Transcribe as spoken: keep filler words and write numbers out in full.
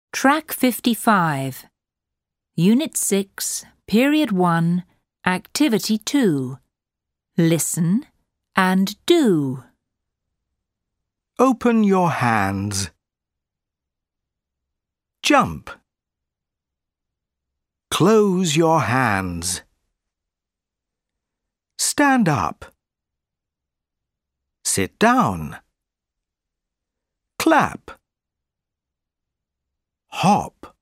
Track fifty-five. Unit six, Period one, Activity two. Listen and do. Open your hands. Jump. Close your hands. Stand up. Sit down. Clap. Hop.